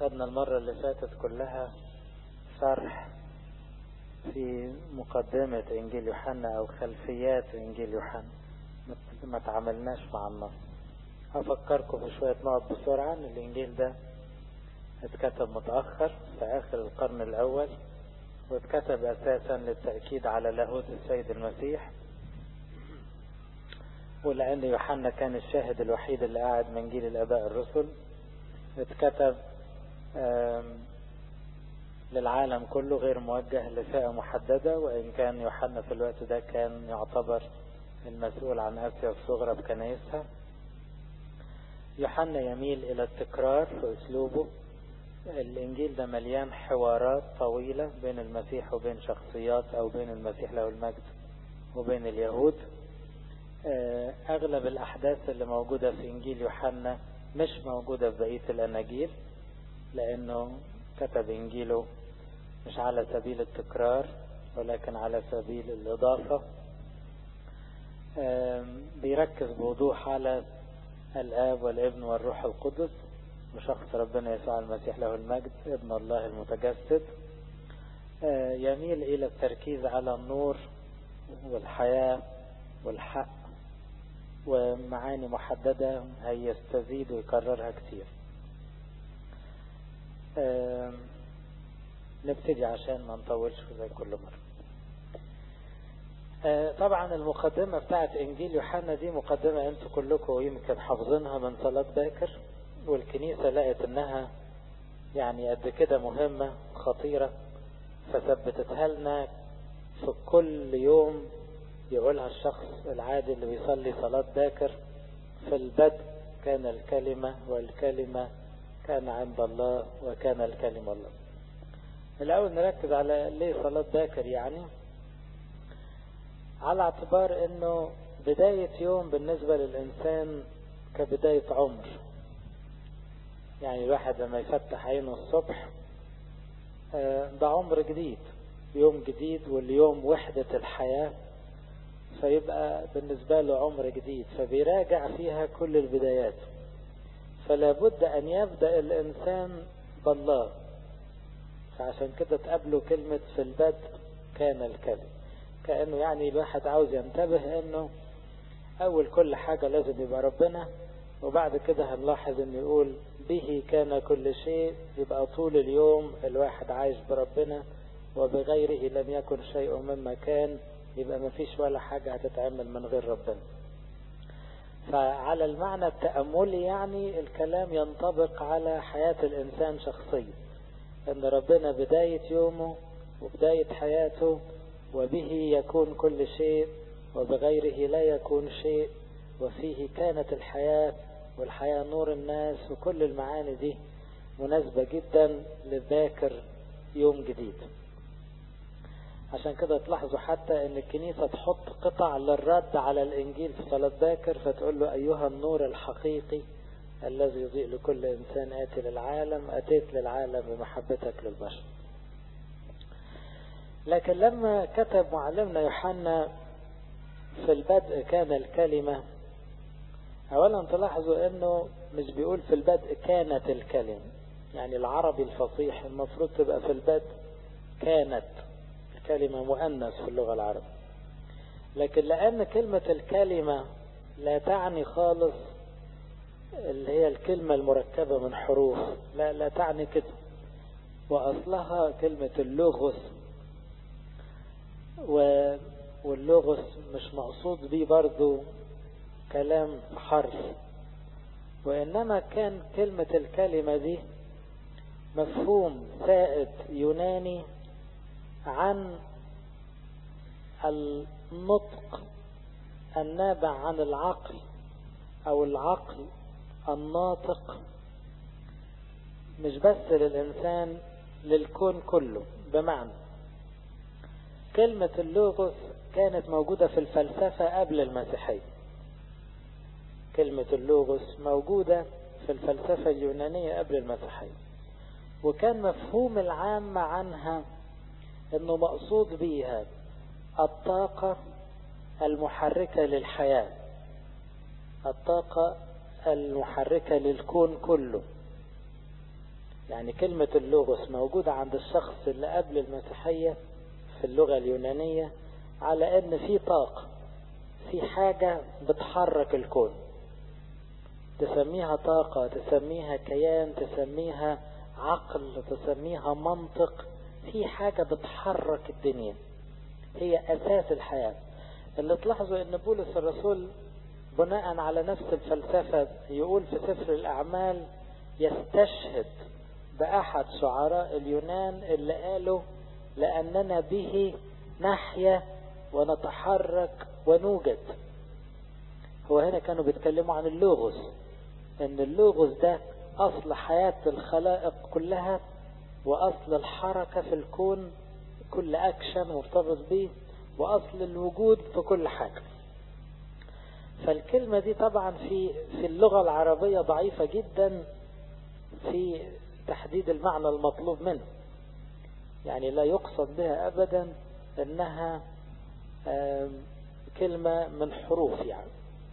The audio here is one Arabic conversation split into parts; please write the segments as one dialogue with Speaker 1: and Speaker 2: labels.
Speaker 1: خدنا المرة اللي فاتت كلها شرح في مقدمة إنجيل يوحنا أو خلفيات إنجيل يوحنا، ما تعاملناش مع النص. هفكركم في شوية نقط بسرعة. إن الإنجيل ده اتكتب متأخر في آخر القرن الأول، واتكتب أساسا للتأكيد على لاهوت السيد المسيح، ولأن يوحنا كان الشاهد الوحيد اللي قاعد من جيل الآباء الرسل. اتكتب للعالم كله، غير موجه لفئة محددة، وإن كان يوحنا في الوقت ده كان يعتبر المسؤول عن آسيا الصغرى بكنائسها. يوحنا يميل إلى التكرار في أسلوبه. الإنجيل ده مليان حوارات طويلة بين المسيح وبين شخصيات، أو بين المسيح له المجد وبين اليهود. أغلب الأحداث اللي موجودة في إنجيل يوحنا مش موجودة في بقية الأناجيل، لأنه كتب إنجيله مش على سبيل التكرار ولكن على سبيل الإضافة. بيركز بوضوح على الآب والابن والروح القدس وشخص ربنا يسوع المسيح له المجد ابن الله المتجسد. يميل إلى التركيز على النور والحياة والحق، ومعاني محددة هيستزيد ويكررها كتير. نبتدي عشان ما نطولش زي كل مرة. طبعا المقدمة بتاعت إنجيل يوحنا دي مقدمة انتوا كلكم يمكن حافظينها من صلاة باكر، والكنيسة لقت انها يعني قد كده مهمة خطيرة، فثبتتها لنا في كل يوم يقولها الشخص العادي اللي بيصلي صلاة باكر. في البدء كان الكلمة، والكلمة كان عند الله، وكان الكلمة الله. الأول نركز على ليه صلاة باكر، يعني على اعتبار انه بداية يوم بالنسبة للإنسان كبداية عمر. يعني الواحد لما يفتح عينه الصبح ده عمر جديد، يوم جديد، واليوم وحدة الحياة، فيبقى بالنسبة له عمر جديد، فبيراجع فيها كل البدايات. فلا بد أن يبدأ الإنسان بالله، فعشان كده تقابله كلمة في البدء كان الكلمة، كأنه يعني الواحد عاوز ينتبه أنه أول كل حاجة لازم يبقى ربنا، وبعد كده هنلاحظ أنه يقول به كان كل شيء. يبقى طول اليوم الواحد عايش بربنا، وبغيره لم يكن شيء مما كان. يبقى ما فيش ولا حاجة هتتعمل من غير ربنا. فعلى المعنى التأملي يعني الكلام ينطبق على حياة الإنسان شخصيا، أن ربنا بداية يومه وبداية حياته، وبه يكون كل شيء، وبغيره لا يكون شيء، وفيه كانت الحياة، والحياة نور الناس. وكل المعاني دي مناسبة جدا لباكر يوم جديد. عشان كده تلاحظوا حتى ان الكنيسة تحط قطع للرد على الانجيل في صلاة باكر، فتقول له ايها النور الحقيقي الذي يضيء لكل انسان آتي للعالم، اتيت للعالم بمحبتك للبشر. لكن لما كتب معلمنا يوحنا في البدء كان الكلمة، اولا تلاحظوا انه مش بيقول في البدء كانت الكلمة. يعني العربي الفصيح المفروض تبقى في البدء كانت كلمة مؤنث في اللغة العربية، لكن لأن كلمة الكلمة لا تعني خالص اللي هي الكلمة المركبة من حروف، لا تعني كده، وأصلها كلمة اللوغوس. واللوغوس مش مقصود بيه برضو كلام حرف، وإنما كان كلمة الكلمة دي مفهوم سائد يوناني عن النطق النابع عن العقل، أو العقل الناطق، مش بس للإنسان، للكون كله. بمعنى كلمة اللوغوس كانت موجودة في الفلسفة قبل المسيحية. كلمة اللوغوس موجودة في الفلسفة اليونانية قبل المسيحية، وكان مفهوم العام عنها انه مقصود بيها الطاقة المحركة للحياة، الطاقة المحركة للكون كله. يعني كلمة اللوغوس موجودة عند الشخص اللي قبل المسيحية في اللغة اليونانية على ان في طاقة، في حاجة بتحرك الكون، تسميها طاقة، تسميها كيان، تسميها عقل، تسميها منطق. في حاجة بتحرك الدنيا، هي أساس الحياة. اللي تلاحظوا ان بولس الرسول بناء على نفس الفلسفة يقول في سفر الأعمال يستشهد بأحد شعراء اليونان اللي قالوا لأننا به نحيا ونتحرك ونوجد. هو هنا كانوا بيتكلموا عن اللوغوس، ان اللوغوس ده اصل حياة الخلائق كلها واصل الحركة في الكون، كل اكشن مرتبط به، واصل الوجود في كل حاجة. فالكلمة دي طبعا في اللغة العربية ضعيفة جدا في تحديد المعنى المطلوب منه، يعني لا يقصد بها ابدا انها كلمة من حروف يعني.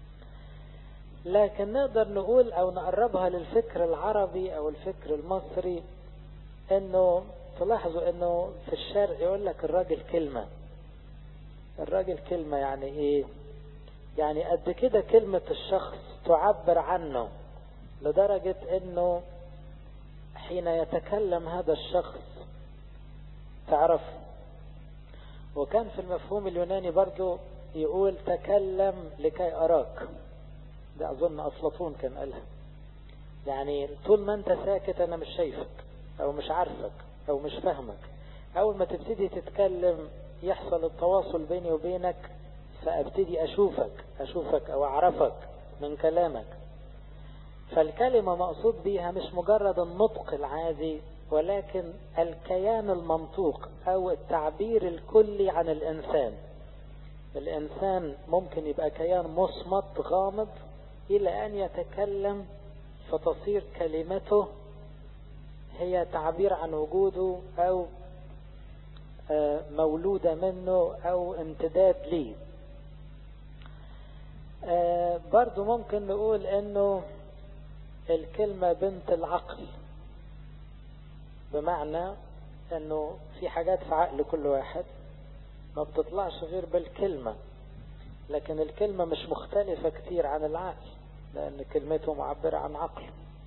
Speaker 1: لكن نقدر نقول او نقربها للفكر العربي او الفكر المصري، انه تلاحظوا انه في الشرق يقول لك الراجل كلمة. الراجل كلمة يعني ايه؟ يعني قد كده كلمة الشخص تعبر عنه، لدرجة انه حين يتكلم هذا الشخص تعرف. وكان في المفهوم اليوناني برضو يقول تكلم لكي أراك، ده أظن أفلاطون كان قالها. يعني طول ما أنت ساكت أنا مش شايفك أو مش عارفك أو مش فاهمك. أول ما تبتدي تتكلم يحصل التواصل بيني وبينك، فأبتدي أشوفك أو أعرفك من كلامك. فالكلمة مقصود بيها مش مجرد النطق العادي، ولكن الكيان المنطوق أو التعبير الكلي عن الإنسان. الإنسان ممكن يبقى كيان مصمت غامض إلى أن يتكلم فتصير كلمته هي تعبير عن وجوده أو مولودة منه أو امتداد ليه. برضو ممكن نقول أنه الكلمة بنت العقل، بمعنى أنه في حاجات في عقل كل واحد ما بتطلعش غير بالكلمة، لكن الكلمة مش مختلفة كتير عن العقل لأن كلمته معبرة عن عقل.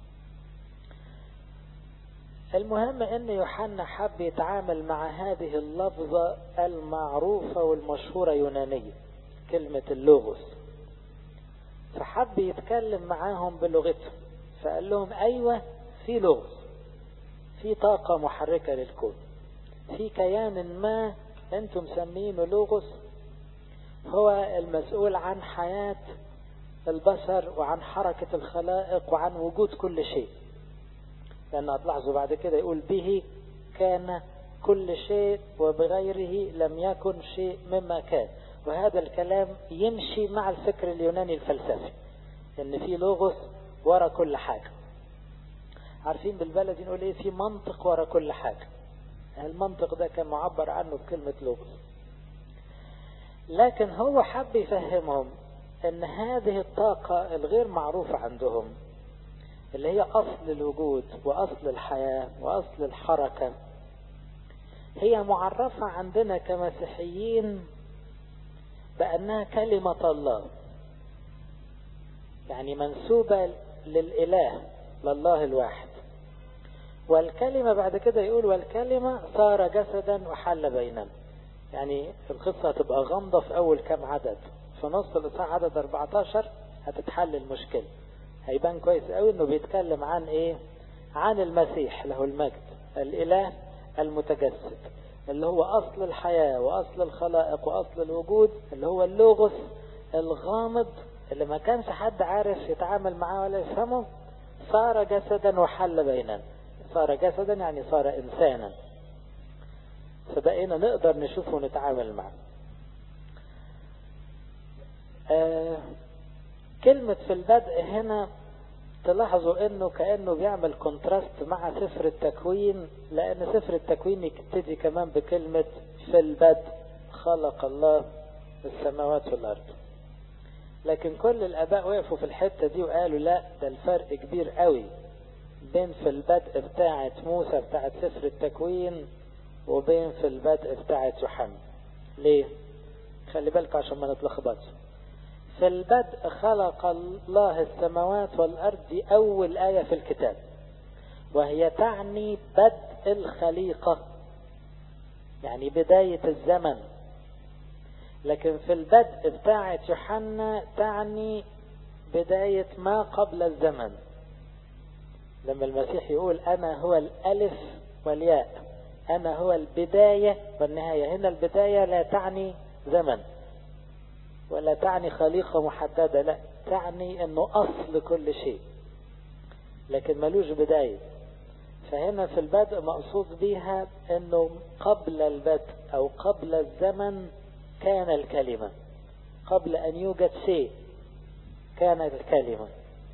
Speaker 1: المهم أن يوحنا حب يتعامل مع هذه اللفظة المعروفة والمشهورة يونانية، كلمة اللوغوس، فحب يتكلم معاهم بلغتهم. فقال لهم أيوة في لغز، في طاقة محركة للكون، في كيان ما أنتم مسمينه لوغوس هو المسؤول عن حياة البشر وعن حركة الخلائق وعن وجود كل شيء. لأن هتلاحظوا بعد كده يقول به كان كل شيء وبغيره لم يكن شيء مما كان. وهذا الكلام يمشي مع الفكر اليوناني الفلسفي ان في لوغوس ورا كل حاجة. عارفين بالبلد نقول ايه؟ في منطق ورا كل حاجة. المنطق ده كان معبر عنه بكلمة لوغوس. لكن هو حب يفهمهم ان هذه الطاقة الغير معروفة عندهم اللي هي اصل الوجود واصل الحياة واصل الحركة، هي معرفة عندنا كمسيحيين بأنها كلمة الله، يعني منسوبة للإله، لله الواحد. والكلمة بعد كده يقول والكلمة صار جسدا وحل بيننا. يعني القصة هتبقى غامضة في أول كام عدد، في نص الإصحاح عدد 14 هتتحل المشكلة. هيبان كويس قوي إنه بيتكلم عن إيه؟ عن المسيح له المجد، الإله المتجسد اللي هو أصل الحياة وأصل الخلائق وأصل الوجود، اللي هو اللوغوس الغامض اللي ما كانش حد عارف يتعامل معاه ولا يفهمه. صار جسدا وحل بيننا. صار جسدا يعني صار إنسانا، فبقينا نقدر نشوفه ونتعامل معه. كلمة في البدء هنا تلاحظوا انه كأنه بيعمل كونتراست مع سفر التكوين، لان سفر التكوين يبتدي كمان بكلمة في البدء خلق الله السماوات والارض. لكن كل الاباء وقفوا في الحتة دي وقالوا لا، ده الفرق كبير قوي بين في البدء بتاعة موسى بتاعة سفر التكوين وبين في البدء بتاعة يوحنا. ليه؟ خلي بالك عشان ما نتلخبطش. في البدء خلق الله السماوات والأرض، دي أول آية في الكتاب، وهي تعني بدء الخليقة، يعني بداية الزمن. لكن في البدء بتاعة يوحنا تعني بداية ما قبل الزمن. لما المسيح يقول أنا هو الألف والياء، أنا هو البداية والنهاية، هنا البداية لا تعني زمن ولا تعني خليقة محددة، لا، تعني أنه أصل كل شيء لكن ملوش بداية. فهنا في البدء مقصود بيها أنه قبل البدء أو قبل الزمن كان الكلمة، قبل أن يوجد شيء كان الكلمة.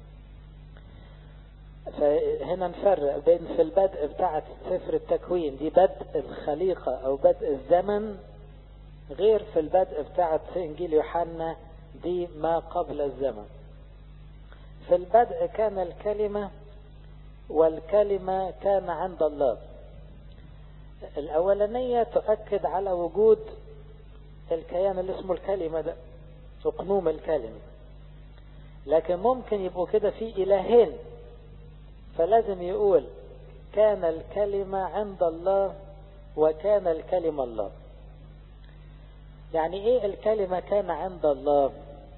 Speaker 1: فهنا نفرق بين في البدء بتاعة سفر التكوين دي بدء الخليقة أو بدء الزمن، غير في البدء بتاعة إنجيل يوحنا دي ما قبل الزمن. في البدء كان الكلمة، والكلمة كان عند الله. الأولانية تؤكد على وجود الكيان اللي اسمه الكلمة ده، أقنوم الكلمة، لكن ممكن يبقوا كده في إلهين، فلازم يقول كان الكلمة عند الله وكان الكلمة الله. يعني ايه الكلمة كان عند الله؟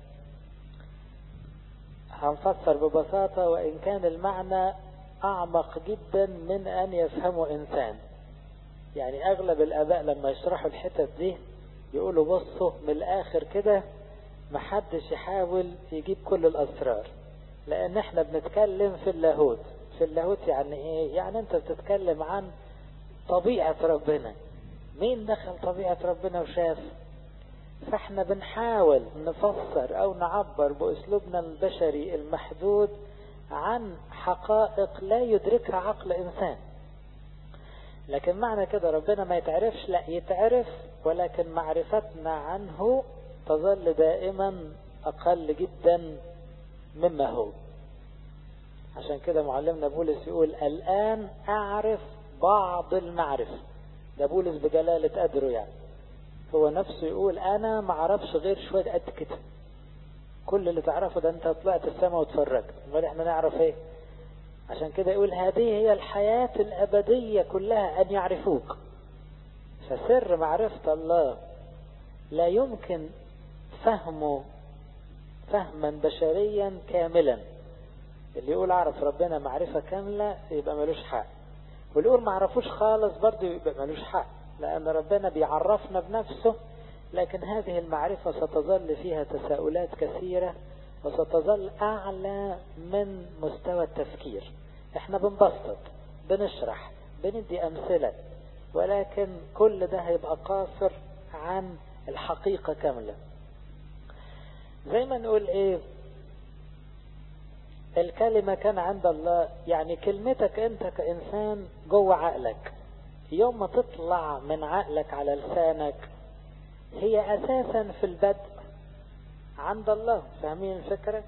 Speaker 1: هنفسر ببساطة، وإن كان المعنى أعمق جدا من أن يفهمه إنسان. يعني أغلب الآباء لما يشرحوا الحتت دي يقولوا بصوا من الآخر كده محدش يحاول يجيب كل الأسرار، لأن احنا بنتكلم في اللاهوت. في اللاهوت يعني ايه؟ يعني انت بتتكلم عن طبيعة ربنا. مين دخل طبيعة ربنا وشاف؟ فاحنا بنحاول نفسر او نعبر باسلوبنا البشري المحدود عن حقائق لا يدركها عقل انسان. لكن معنى كده ربنا ما يتعرفش؟ لا، يتعرف، ولكن معرفتنا عنه تظل دائما اقل جدا مما هو. عشان كده معلمنا بولس يقول الآن أعرف بعض المعرفة. ده بولس بجلالة قدره، يعني هو نفسه يقول أنا ما اعرفش غير شوية قد كده. كل اللي تعرفه ده أنت طلعت السماء وتفرجت، امال احنا نعرف ايه؟ عشان كده يقول هذه هي الحياة الأبدية كلها أن يعرفوك. فسر معرفة الله لا يمكن فهمه فهما بشريا كاملا. اللي يقول اعرف ربنا معرفة كاملة يبقى ملوش حق، واللي يقول ما عرفوش خالص برضه يبقى ملوش حق، لأن ربنا بيعرفنا بنفسه، لكن هذه المعرفة ستظل فيها تساؤلات كثيرة وستظل أعلى من مستوى التفكير. احنا بنبسط، بنشرح، بندي أمثلة، ولكن كل ده هيبقى قاصر عن الحقيقة كاملة. زي ما نقول ايه؟ الكلمة كان عند الله، يعني كلمتك انت كإنسان جوه عقلك، يوم ما تطلع من عقلك على لسانك هي أساسا في البدء عند الله. فاهمين الفكرة؟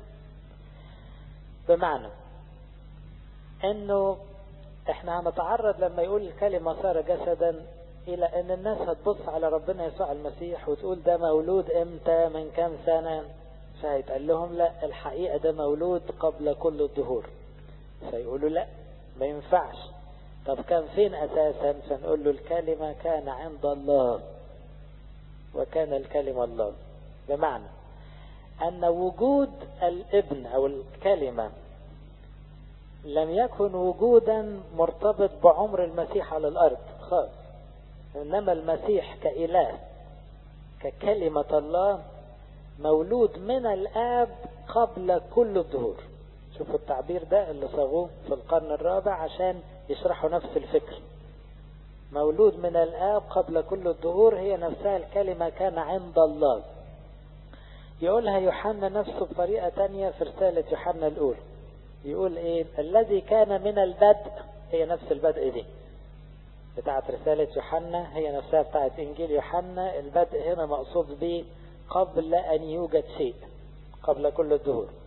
Speaker 1: بمعنى انه احنا هنتعرض لما يقول الكلمة صار جسدا الى ان الناس هتبص على ربنا يسوع المسيح وتقول ده مولود امتى من كام سنة، فهيتقال لهم لا، الحقيقة ده مولود قبل كل الدهور. فيقولوا لا، ما ينفعش. طب كان فين اساسا؟ فنقول له الكلمة كان عند الله وكان الكلمة الله. بمعنى ان وجود الابن او الكلمة لم يكن وجودا مرتبط بعمر المسيح على الارض خالص، انما المسيح كإله ككلمة الله مولود من الآب قبل كل الدهور. شوفوا التعبير ده اللي صاغوه في القرن الرابع عشان يشرحوا نفس الفكر. مولود من الآب قبل كل الدهور هي نفسها الكلمة كان عند الله. يقولها يوحنا نفسه بطريقة تانية في رسالة يوحنا الأولى. يقول ايه؟ الذي كان من البدء، هي نفس البدء دي بتاعت رسالة يوحنا، هي نفسها بتاعت إنجيل يوحنا. البدء هنا مقصود به قبل أن يوجد شيء، قبل كل الدهور.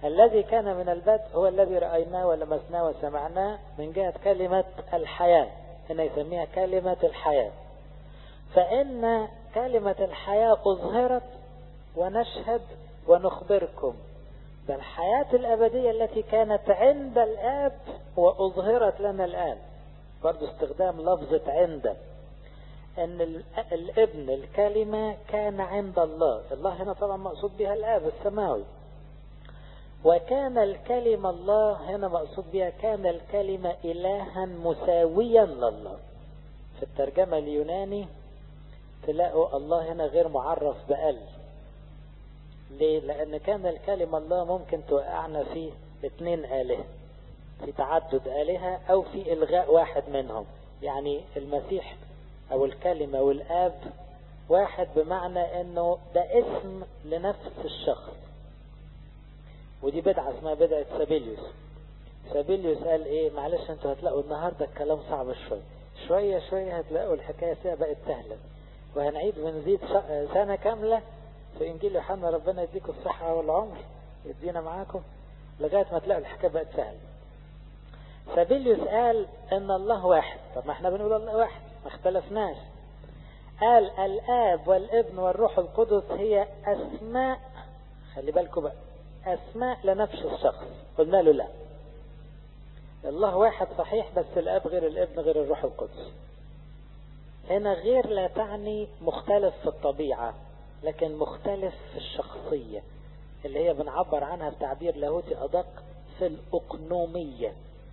Speaker 1: الذي كان من البدء هو الذي رأيناه ولمسناه وسمعناه من جهة كلمة الحياة، هنا يسميها كلمة الحياة. فإن كلمة الحياة أظهرت ونشهد ونخبركم بالحياة الأبدية التي كانت عند الآب وأظهرت لنا الآن. برضو استخدام لفظة عند، أن الابن الكلمة كان عند الله. الله هنا طبعا مقصود بها الآب السماوي. وكان الكلمة الله هنا مقصود بها كان الكلمة إلها مساويا لله. في الترجمة اليوناني تلاقوا الله هنا غير معرف بأل. ليه؟ لأن كان الكلمة الله ممكن توقعنا في 2 آلهة، في تعدد آلهة أو في إلغاء واحد منهم. يعني المسيح أو الكلمة والآب واحد، بمعنى أنه ده اسم لنفس الشخص. ودي بدعة اسمها بدعة سابيليوس. سابيليوس قال إيه؟ معلش أنتوا هتلاقوا النهاردة الكلام صعب شوية شوية هتلاقوا الحكاية فيها بقت سهلة، وهنعيد ونزيد سنة كاملة في إنجيل يوحنا، ربنا يديكم الصحة والعمر يدينا معاكم لغاية ما تلاقوا الحكاية بقت سهلة. سابيليوس قال إن الله واحد. طب ما احنا بنقول الله واحد، ما اختلفناش. قال الآب والابن والروح القدس هي أسماء، خلي بالكم بقى، أسماء لنفس الشخص. قلنا له لا، الله واحد صحيح، بس الآب غير الابن غير الروح القدس. هنا غير لا تعني مختلف في الطبيعة، لكن مختلف في الشخصية اللي هي بنعبر عنها بتعبير لاهوتي أدق في الأقنومية.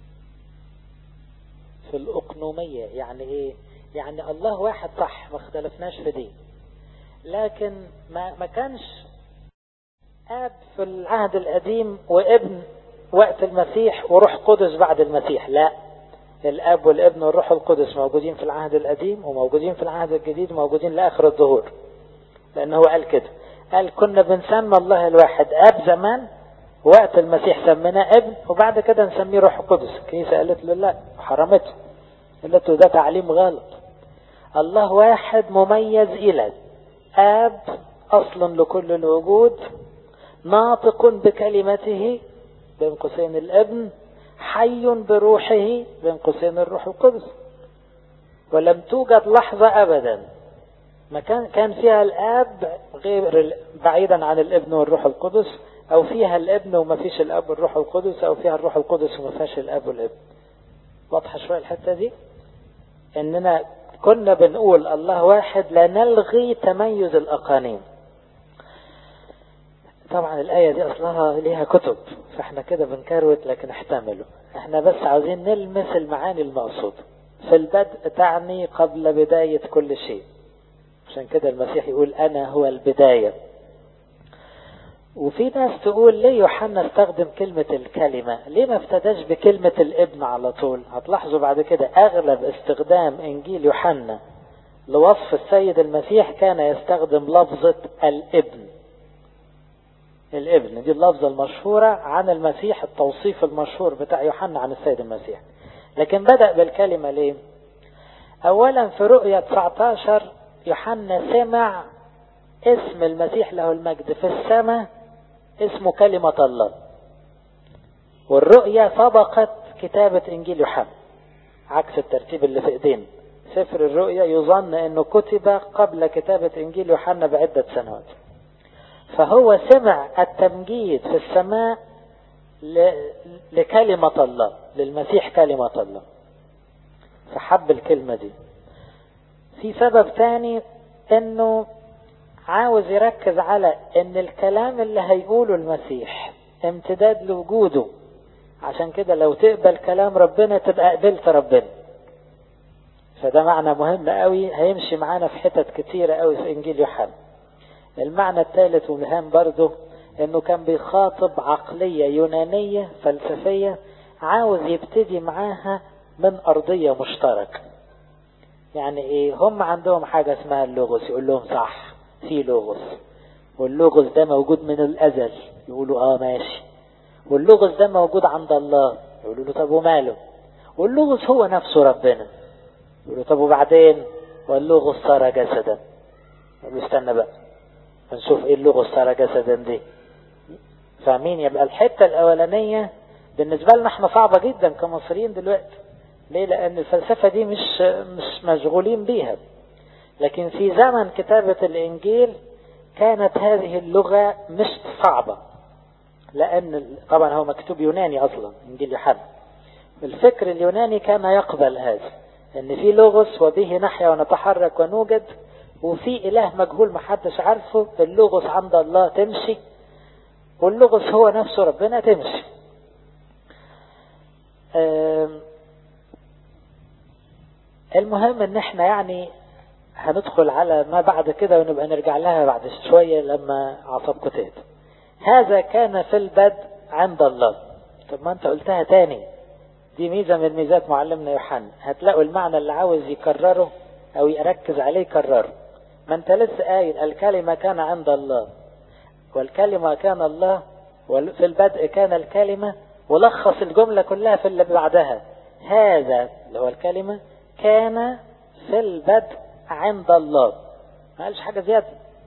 Speaker 1: في الأقنومية يعني إيه؟ يعني الله واحد صح، ما اختلفناش في دي، لكن ما كانش آب في العهد القديم وابن وقت المسيح وروح قدس بعد المسيح. لا، الآب والابن والروح القدس موجودين في العهد القديم وموجودين في العهد الجديد وموجودين لآخر الظهور. لأنه هو قال كده، قال كنا بنسمى الله الواحد آب زمان، وقت المسيح سميناه ابن، وبعد كده نسميه روح قدس. الكنيسة قالت له لا، حرمته، قالت له ده تعليم غلط. الله واحد مميز إلى آب أصل لكل الوجود، ناطق بكلمته بين قوسين الابن، حي بروحه بين قوسين الروح القدس. ولم توجد لحظة أبدا ما كان فيها الآب غير بعيدا عن الابن والروح القدس، أو فيها الابن وما فيش الآب والروح القدس، أو فيها الروح القدس وما فيش الآب والابن. واضحة شوية الحتة دي؟ إننا كنا بنقول الله واحد لا نلغي تميز الأقانيم. طبعا الآية دي أصلها ليها كتب، فاحنا كده بنكروت، لكن احتملوا. احنا بس عاوزين نلمس المعاني المقصود. في البدء تعني قبل بداية كل شيء، عشان كده المسيح يقول أنا هو البداية. وفي ناس تقول ليه يوحنا استخدم كلمة الكلمة؟ ليه ما ابتداش بكلمة الابن على طول؟ هتلاحظوا بعد كده أغلب استخدام إنجيل يوحنا لوصف السيد المسيح كان يستخدم لفظة الابن. الابن دي اللفظة المشهورة عن المسيح، التوصيف المشهور بتاع يوحنا عن السيد المسيح. لكن بدأ بالكلمة ليه؟ أولا في رؤية 19 يوحنا سمع اسم المسيح له المجد في السماء اسمه كلمة الله، والرؤية سبقت كتابة إنجيل يوحنا، عكس الترتيب اللي في ايدين. سفر الرؤيا يظن أنه كتب قبل كتابة إنجيل يوحنا بعدة سنوات. فهو سمع التمجيد في السماء لكلمة الله، للمسيح كلمة الله، فحب الكلمة دي. في سبب ثاني أنه عاوز يركز على أن الكلام اللي هيقوله المسيح امتداد لوجوده، عشان كده لو تقبل كلام ربنا تبقى قبلت ربنا. فده معنى مهم قوي هيمشي معانا في حتت كتيرة قوي في إنجيل يوحنا. المعنى الثالث والهام برضه انه كان بيخاطب عقلية يونانية فلسفية، عاوز يبتدي معاها من أرضية مشتركة. يعني ايه؟ هم عندهم حاجة اسمها اللوغوس، يقول لهم صح في لوغوس، واللوغوس ده موجود من الأزل، يقولوا ماشي. واللوغوس ده موجود عند الله، يقولوا له طب وماله. واللوغوس هو نفسه ربنا، يقولوا طب وبعدين. واللوغوس صار جسدا، يقولوا استنى بقى نشوف ايه اللغة صار جسدا دي. فاهمين؟ يبقى الحتة الاولانية بالنسبة لنا احنا صعبة جدا كمصريين دلوقتي. ليه؟ لان الفلسفة دي مش مشغولين بيها. لكن في زمن كتابة الانجيل كانت هذه اللغة مش صعبة، لان طبعا هو مكتوب يوناني اصلا انجيل يوحنا. الفكر اليوناني كان يقبل هذا، ان في لوغوس وبه نحيا ونتحرك ونوجد، وفي اله مجهول محدش عارفه. اللوغوس عند الله تمشي، واللوغوس هو نفسه ربنا تمشي. المهم ان احنا يعني هندخل على ما بعد كده ونبقى نرجع لها بعد شوية لما عصبكم تهدى. هذا كان في البدء عند الله. طب ما انت قلتها تاني، دي ميزة من ميزات معلمنا يوحنا. هتلاقوا المعنى اللي عاوز يكرره او يركز عليه يكرره. ما انت لسه قايل الكلمة كان عند الله، والكلمة كان الله، وفي البدء كان الكلمة، ولخص الجملة كلها في اللي بعدها. هذا اللي هو الكلمة كان في البدء عند الله. ما قالش حاجة زيادة.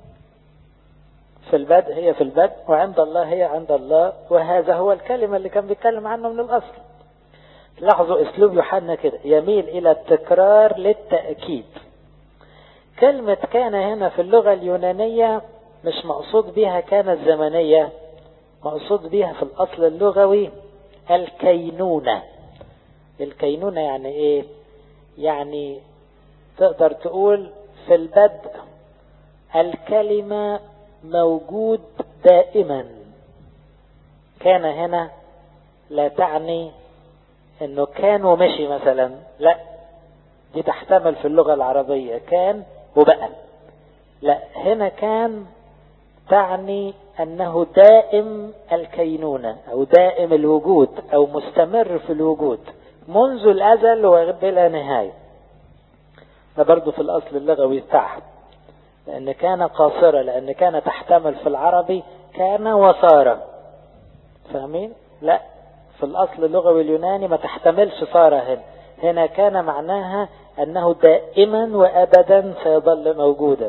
Speaker 1: في البدء هي في البدء، وعند الله هي عند الله، وهذا هو الكلمة اللي كان بيتكلم عنه من الأصل. لاحظوا اسلوب يوحنا كده يميل الى التكرار للتأكيد. كلمة كان هنا في اللغة اليونانية مش مقصود بها كان الزمنية، مقصود بها في الاصل اللغوي الكينونة. الكينونة يعني ايه؟ يعني تقدر تقول في البدء الكلمة موجود دائما. كان هنا لا تعني انه كان ومشي مثلا، لا، دي تحتمل في اللغة العربية كان وبقى. لا، هنا كان تعني انه دائم الكينونة او دائم الوجود او مستمر في الوجود منذ الازل وبلا نهاية. ده برضو في الاصل اللغوي بتاعها، لان كان قاصرة، لان كان تحتمل في العربي كان وصار. فاهمين؟ لا، في الاصل اللغوي اليوناني ما تحتملش صار. هنا كان معناها انه دائما وابدا سيظل موجودا.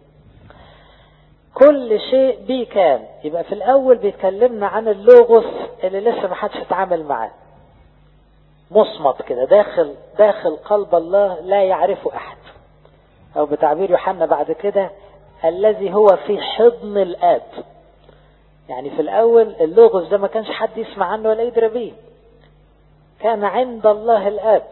Speaker 1: كل شيء به كان. يبقى في الاول بيتكلمنا عن اللوغوس اللي لسه ما حدش اتعامل معاه، مصمت كده داخل قلب الله لا يعرفه احد، او بتعبير يوحنا بعد كده الذي هو في حضن الاب. يعني في الاول اللوغوس ده ما كانش حد يسمع عنه ولا يدري بيه، كان عند الله الاب.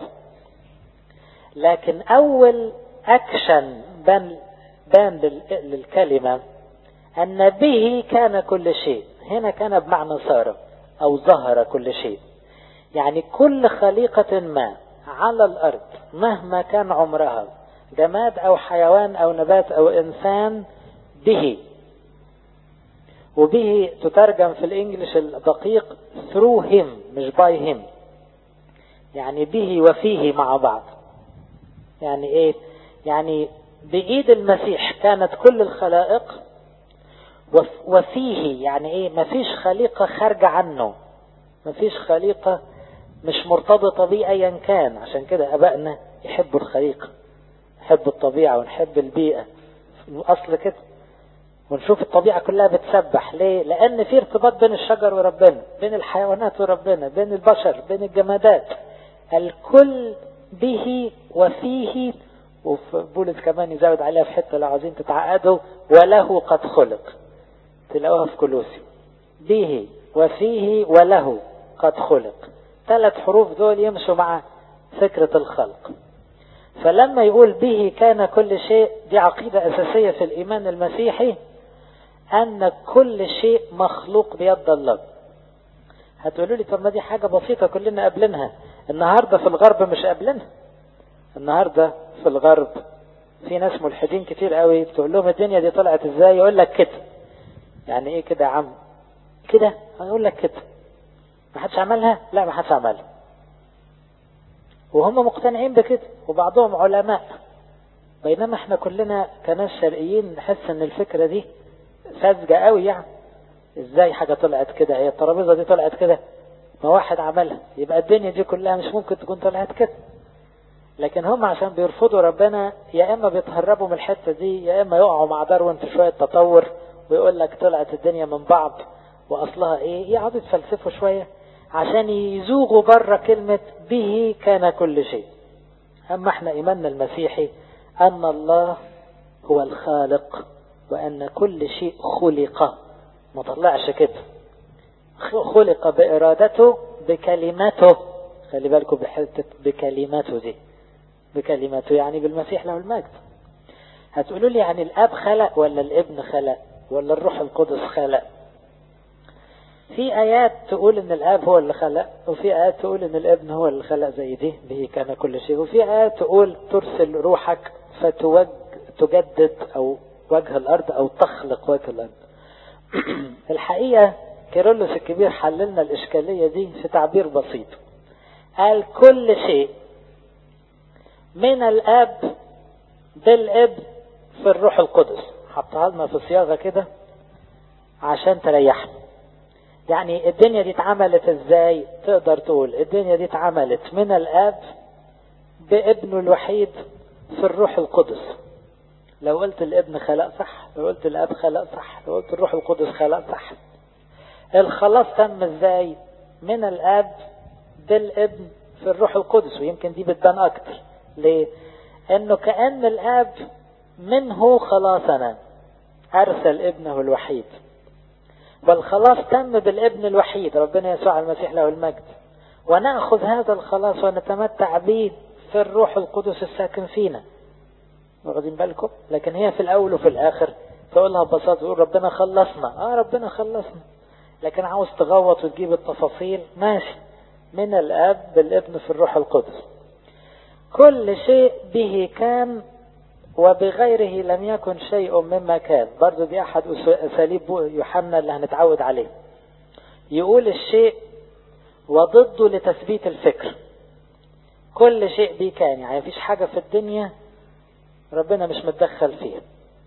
Speaker 1: لكن اول اكشن بان للكلمة ان به كان كل شيء. هنا كان بمعنى صار او ظهر كل شيء. يعني كل خليقة ما على الارض مهما كان عمرها، جماد او حيوان او نبات او انسان، به. وبه تترجم في الانجليش الدقيق through him مش by him. يعني به وفيه مع بعض. يعني ايه؟ يعني بايد المسيح كانت كل الخلائق، وفيه يعني ايه؟ مفيش خليقة خارجة عنه، مفيش خليقة مش مرتبطة بيه ايا كان. عشان كده ابائنا يحبوا الخليقة، يحبوا الطبيعة ونحب البيئة اصل كده. ونشوف الطبيعة كلها بتسبح. ليه؟ لان في ارتباط بين الشجر وربنا، بين الحيوانات وربنا، بين البشر، بين الجمادات. الكل به وفيه. وبولس كمان يزود عليها في حتة لو عايزين تتعقدوا، وله قد خلق. تلاقوها في كولوسي، به وفيه وله قد خلق. 3 حروف دول يمشوا مع فكرة الخلق. فلما يقول به كان كل شيء، دي عقيدة أساسية في الإيمان المسيحي، أن كل شيء مخلوق بيد الله. هتقولوا لي طب ما دي حاجة بسيطة كلنا قابلينها. النهاردة في الغرب مش قابلينها. النهاردة في الغرب في ناس ملحدين كتير قوي، تقول لهم الدنيا دي طلعت ازاي، يقول لك كده. يعني ايه كده يا عم؟ كده هيقول لك كده. ما حدش عملها؟ لا، ما حدش عملها. وهم مقتنعين بكده، وبعضهم علماء. بينما احنا كلنا كناس شرقيين نحس ان الفكرة دي ساذجة قوي. يعني ازاي حاجة طلعت كده؟ هي الترابيزة دي طلعت كده؟ ما واحد عملها، يبقى الدنيا دي كلها مش ممكن تكون طلعت كده. لكن هم عشان بيرفضوا ربنا، يا اما بيتهربوا من الحتة دي، يا اما يقعوا مع داروين في شوية تطور ويقول لك طلعت الدنيا من بعض، وأصلها إيه، يقعدوا يتفلسفوا شوية عشان يزوغوا بره كلمة به كان كل شيء. أما احنا إيماننا المسيحي أن الله هو الخالق وأن كل شيء خلق، ما طلعش كده، خلق بإرادته بكلماته. خلي بالكم بحتة بكلماته دي، بكلماته يعني بالمسيح له المجد. هتقولوا لي يعني الآب خلق ولا الابن خلق ولا الروح القدس خلق؟ في آيات تقول إن الآب هو اللي خلق، وفي آيات تقول إن الابن هو اللي خلق زي دي به كان كل شيء، وفي آيات تقول ترسل روحك فتجدد أو وجه الأرض أو تخلق وجه الأرض. الحقيقة كيرلس الكبير حللنا الإشكالية دي في تعبير بسيط، قال كل شيء من الآب بالابن في الروح القدس. حطها لنا في صياغة كده عشان تريحنا. يعني الدنيا دي اتعملت ازاي؟ تقدر تقول الدنيا دي اتعملت من الآب بابنه الوحيد في الروح القدس. لو قلت الابن خلق صح، لو قلت الآب خلق صح، لو قلت الروح القدس خلق صح. الخلاص تم ازاي؟ من الآب بالابن في الروح القدس. ويمكن دي بتبان اكتر ليه؟ انه كأن الآب منه خلاصنا ارسل ابنه الوحيد، والخلاص تم بالابن الوحيد ربنا يسوع المسيح له المجد، ونأخذ هذا الخلاص ونتمتع به في الروح القدس الساكن فينا. واخدين بالكم؟ لكن هي في الاول وفي الاخر تقولها ببساطة، تقول ربنا خلصنا، ربنا خلصنا، لكن عاوز تغوط وتجيب التفاصيل ماشي. من الآب بالابن في الروح القدس. كل شيء به كان وبغيره لم يكن شيء مما كان. برضو دي أحد أساليب يوحنا اللي هنتعود عليه. يقول الشيء وضده لتثبيت الفكر. كل شيء به كان، يعني مفيش حاجة في الدنيا ربنا مش متدخل فيها.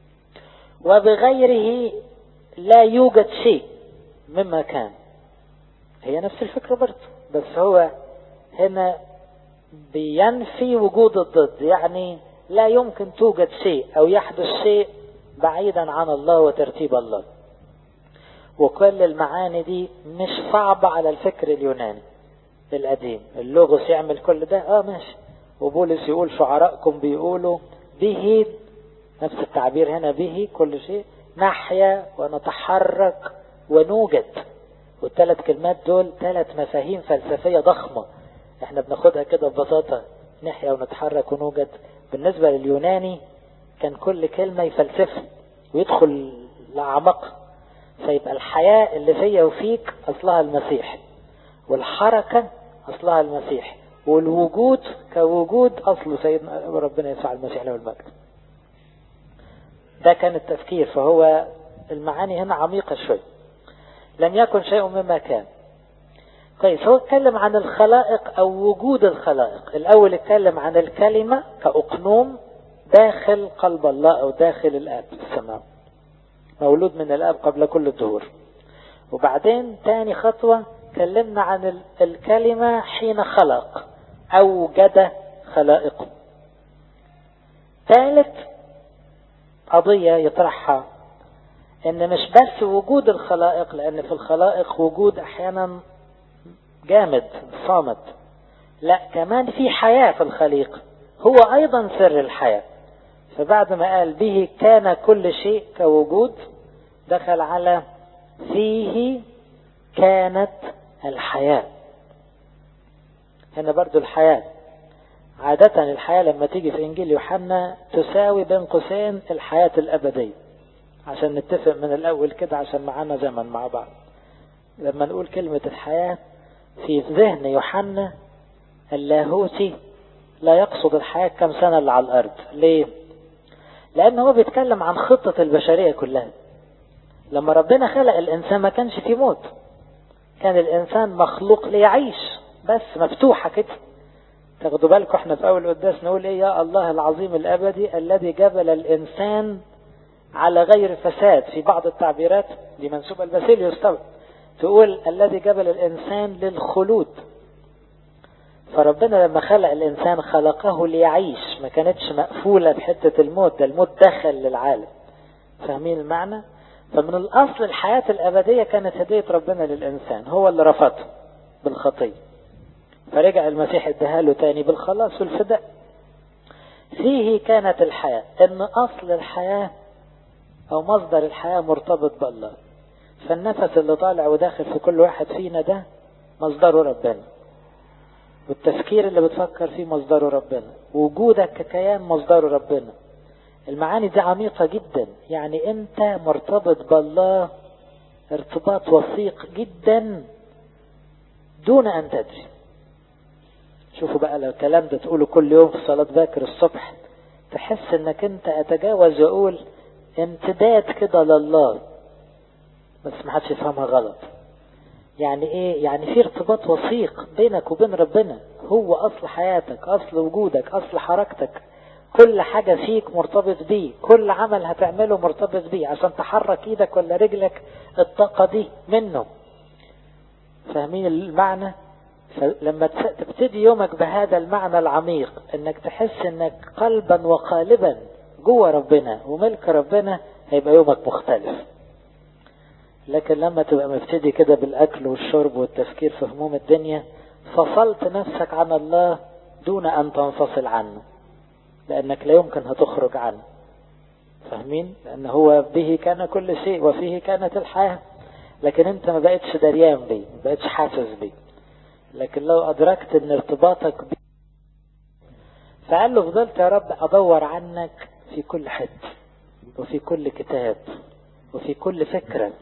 Speaker 1: وبغيره لا يوجد شيء مما كان. هي نفس الفكرة برضو، بس هو هنا بينفي وجود الضد. يعني لا يمكن توجد شيء أو يحدث شيء بعيدا عن الله وترتيب الله. وكل المعاني دي مش صعبة على الفكر اليوناني القديم. اللوغوس يعمل كل ده ماشي. وبولس يقول شعراءكم بيقولوا به، نفس التعبير هنا، به كل شيء، نحيا ونتحرك ونوجد. والثلاث كلمات دول ثلاث مفاهيم فلسفية ضخمة احنا بناخدها كده ببساطة، نحيا ونتحرك ونوجد. بالنسبة لليوناني كان كل كلمة يفلسفها ويدخل لأعماقها. فيبقى الحياة اللي فيا وفيك أصلها المسيح، والحركة أصلها المسيح، والوجود كوجود أصله سيدنا ربنا يسوع المسيح له المجد. ده كان التفكير. فهو المعاني هنا عميقة شوي. لم يكن شيء مما كان. كويس. هو اتكلم عن الخلائق أو وجود الخلائق. الأول اتكلم عن الكلمة كأقنوم داخل قلب الله أو داخل الآب في السماء، مولود من الآب قبل كل الدهور. وبعدين تاني خطوة اتكلمنا عن الكلمة حين خلق أوجد خلائقه. ثالث قضية يطرحها ان مش بس وجود الخلائق، لان في الخلائق وجود احيانا جامد صامت، لا كمان في حياة في الخليقة، هو ايضا سر الحياة. فبعد ما قال به كان كل شيء كوجود، دخل على فيه كانت الحياة. هنا برضو الحياة، عادة الحياة لما تيجي في انجيل يوحنا تساوي بين قوسين الحياة الابدية، عشان نتفق من الأول كده عشان معانا زمن مع بعض. لما نقول كلمة الحياة في ذهن يوحنا اللاهوتي لا يقصد الحياة كم سنة اللي على الأرض. ليه؟ لأن هو بيتكلم عن خطة البشرية كلها. لما ربنا خلق الإنسان ما كانش فيه موت، كان الإنسان مخلوق ليعيش بس، مفتوحة كده. تاخدوا بالكم احنا في أول قداس نقول ايه؟ يا الله العظيم الأبدي الذي جبل الإنسان على غير فساد. في بعض التعبيرات دي منسوبة الباسيليوس طبعا تقول الذي جبل الإنسان للخلود. فربنا لما خلق الإنسان خلقه ليعيش، ما كانتش مقفولة بحتة الموت، ده الموت دخل للعالم. فاهمين المعنى؟ فمن الأصل الحياة الأبدية كانت هدية ربنا للإنسان، هو اللي رفضه بالخطية، فرجع المسيح اداها له تاني بالخلاص والفداء. فيه كانت الحياة، ان اصل الحياة او مصدر الحياة مرتبط بالله. فالنفس اللي طالع وداخل في كل واحد فينا ده مصدره ربنا، والتفكير اللي بتفكر فيه مصدره ربنا، وجودك ككيان مصدره ربنا. المعاني دي عميقة جدا، يعني انت مرتبط بالله ارتباط وثيق جدا دون ان تدري. شوفوا بقى لو الكلام ده تقوله كل يوم في صلاة باكر الصبح، تحس انك انت اتجاوز واقول امتداد كده لله، بس ما حدش يفهمها غلط. يعني ايه؟ يعني في ارتباط وثيق بينك وبين ربنا، هو اصل حياتك، اصل وجودك، اصل حركتك، كل حاجة فيك مرتبط بيه، كل عمل هتعمله مرتبط بيه. عشان تحرك ايدك ولا رجلك الطاقة دي منه. فاهمين المعنى؟ فلما تبتدي يومك بهذا المعنى العميق، انك تحس انك قلبا وقالبا جوه ربنا وملك ربنا، هيبقى يومك مختلف. لكن لما تبقى مبتدي كده بالاكل والشرب والتفكير في هموم الدنيا، فصلت نفسك عن الله دون ان تنفصل عنه، لانك لا يمكن هتخرج عنه. فاهمين؟ لان هو به كان كل شيء وفيه كانت الحياة، لكن انت ما بقتش دريان بيه، ما بقتش حاسس بيه. لكن لو أدركت ان ارتباطك بيه، فقال له فضلت يا رب أدور عنك في كل حتة، وفي كل كتاب، وفي كل فكرة،